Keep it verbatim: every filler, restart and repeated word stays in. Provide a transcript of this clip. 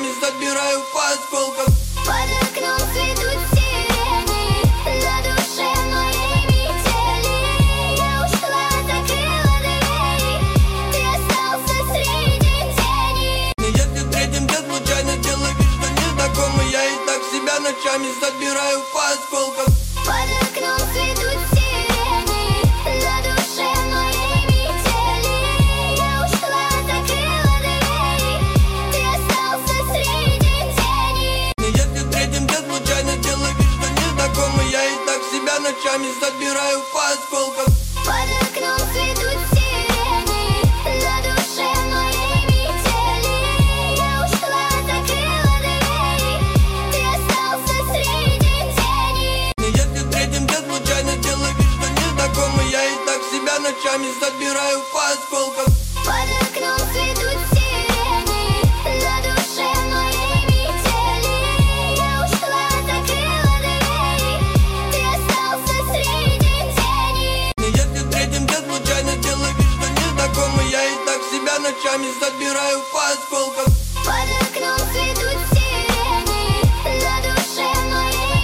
ночами забираю по осколкам. Под окном цветут сирени, на душе моей метели. Я ушла, закрыла двери, ты остался среди теней. Если встретимся случайно, делай вид, что незнакомый. Я и так себя ночами забираю по осколкам. Под окном цветут сирени, на душе моей метели. Я ушла, закрыла двери, ты остался среди теней. Если встретимся случайно, делай вид, что незнакомый. Я и так себя ночами забираю по осколкам. Под окном цветут сирени, на душе моей метели. Я ушла, закрыла двери, ты остался среди теней. Если встретимся случайно, делай вид, что незнакомый. Я и так себя ночами забираю по осколкам. Под окном цветут сирени, на душе моей метели. Я ушла, закрыла двери, ты остался среди теней. Если встретимся случайно, делай вид, что незнакомый. Я и так себя ночами забираю по осколкам. Под окном цветут